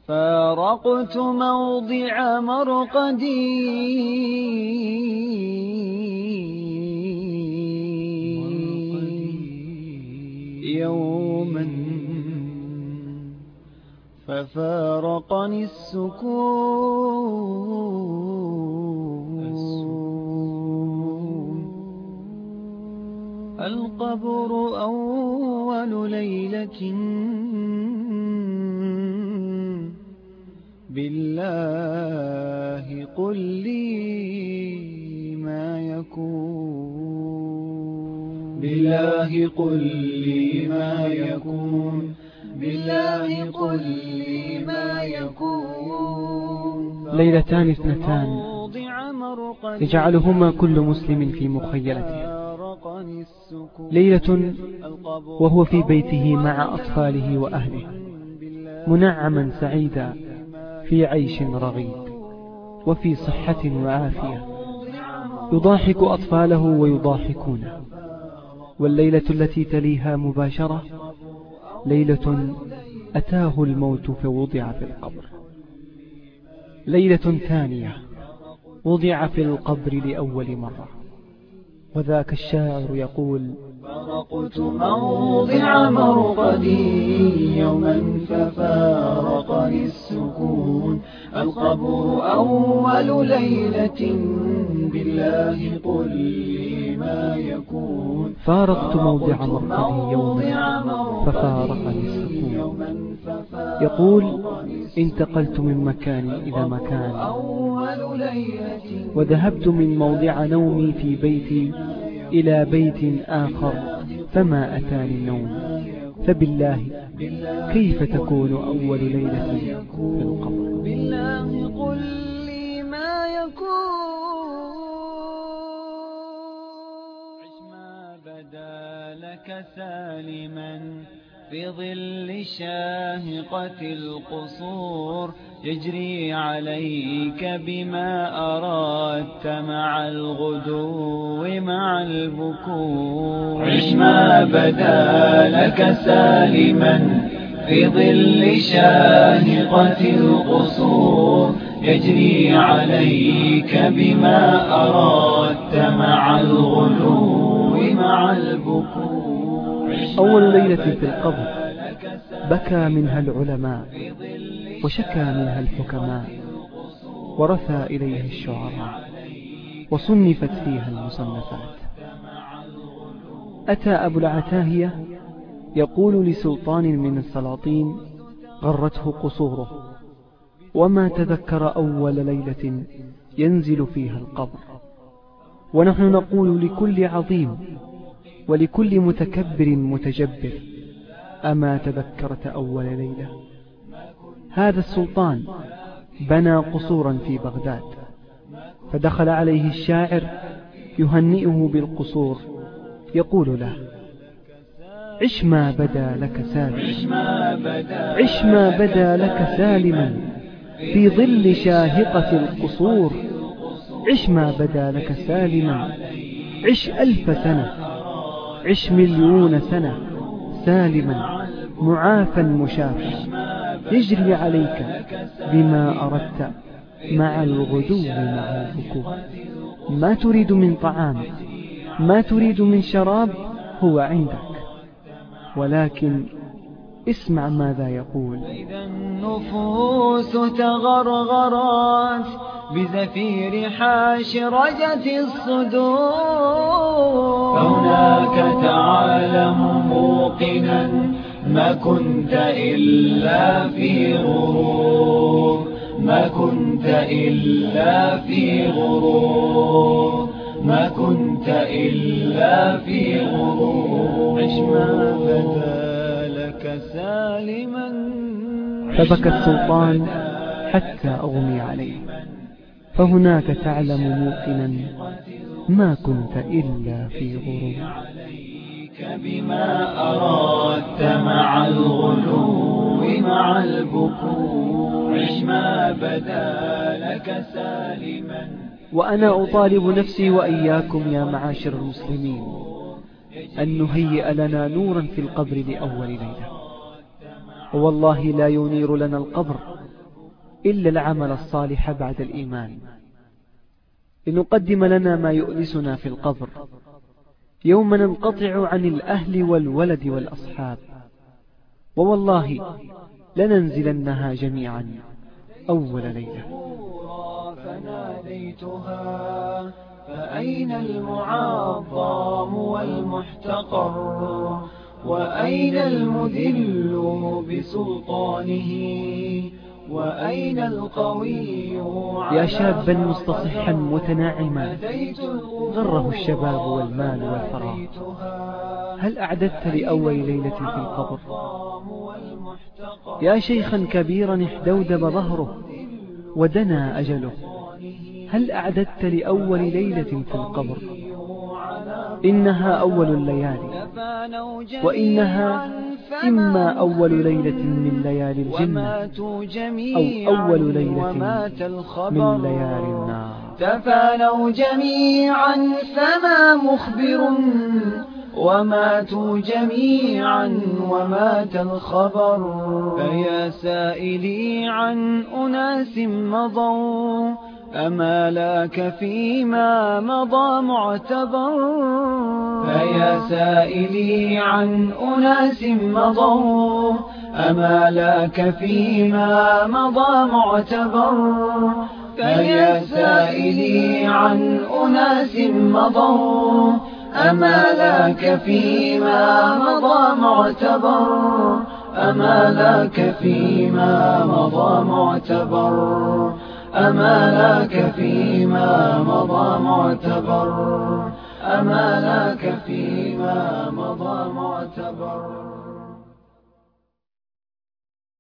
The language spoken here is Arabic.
فارقت موضع مرقدي يوما ففارقني السكون. القبر أول ليلة بالله قل لي ما يكون. بالله قل لي ما يكون. بالله قل لي ما يكون. ليلتان اثنتان يجعلهما كل مسلم في مخيلته. ليلة وهو في بيته مع أطفاله وأهله منعما سعيدا في عيش رغيد وفي صحة وعافية، يضاحك أطفاله ويضاحكونه. والليلة التي تليها مباشرة ليلة أتاه الموت فوضع في القبر. ليلة ثانية وضع في القبر لأول مرة، وذاك الشاعر يقول: فرقت موضع مرقدي يوما ففارقني السكون. القبر أول ليلة بالله قل لي ما يكون. فارقت موضع مرقدي يوما ففارقني السكون. يقول: انتقلت من مكان إلى مكان، وذهبت من موضع نومي في بيتي إلى بيت آخر فما أتاني النوم. فبالله كيف تكون أول ليلة في القبر؟ بالله قل لي ما يكون. عش ما بدا لك سالما في ظل شاهقة القصور، يجري عليك بما أردت مع الغدو مع البكور. عش ما بدا لك سالما في ظل شاهقة القصور، يجري عليك بما أردت مع الغلو مع البكور. أول ليلة في القبر بكى منها العلماء وشكى منها الحكماء، ورثى إليه الشعراء وصنفت فيها المصنفات. أتى أبو العتاهية يقول لسلطان من السلاطين غرته قصوره، وما تذكر أول ليلة ينزل فيها القبر. ونحن نقول لكل عظيم ولكل متكبر متجبر: أما تذكرت أول ليلة؟ هذا السلطان بنى قصورا في بغداد، فدخل عليه الشاعر يهنئه بالقصور يقول له: عش ما بدا لك سالما، عش ما بدا لك سالما في ظل شاهقة القصور. عش ما بدا لك سالما، عش 1000 سنة، عش 1,000,000 سنة سالما معافى مشافى، يجري عليك بما أردت مع الغدو مع البكور. ما تريد من طعام، ما تريد من شراب هو عندك، ولكن اسمع ماذا يقول: إذا النفوس تغرغرت بزفير حاشرجة الصدور، فهناك تعلم موقنا ما كنت إلا في غرور، ما كنت إلا في غرور، ما كنت إلا في غرور. عش ما بدا لك سالما. فبكى السلطان حتى أغمي عليه، فهناك تعلم موقنا ما كنت إلا في غرور. بما أردت مع الغلو مع البكور. عش ما بدا لك سالما. وأنا أطالب نفسي وإياكم يا معاشر المسلمين أن نهيئ لنا نورا في القبر لأول ليلة. والله لا ينير لنا القبر إلا العمل الصالح بعد الإيمان، لنقدم لنا ما يؤنسنا في القبر، يوم ننقطع عن الأهل والولد والأصحاب، ووالله لننزلنها جميعا أول ليلة. فناديتها فأين المعظم والمحتقر، وأين المذل بسلطانه، وأين القوي يا شابا مستصحا متناعما غره الشباب والمال والفراغ، هل أعددت لأول ليلة في القبر؟ يا شيخا كبيرا احدودب ظهره ودنا أجله، هل أعددت لأول ليلة في القبر؟ إنها أول الليالي، وإنها إما أول ليلة من ليالي الجنة أو أول ليلة من ليالي النار. تفانوا جميعا فما مخبر، وماتوا جميعا ومات الخبر. فيا سائلي عن أناس مضوا، أما لك فيما مضى معتبر. فيا سائلي عن أناس مضوا، أما لك فيما مضى معتبر. فيا سائلي عن أناس مضوا، أما لك فيما مضى معتبر. أما لك فيما مضى معتبر. أما لك فيما مضى معتبر. أما لك فيما مضى معتبر.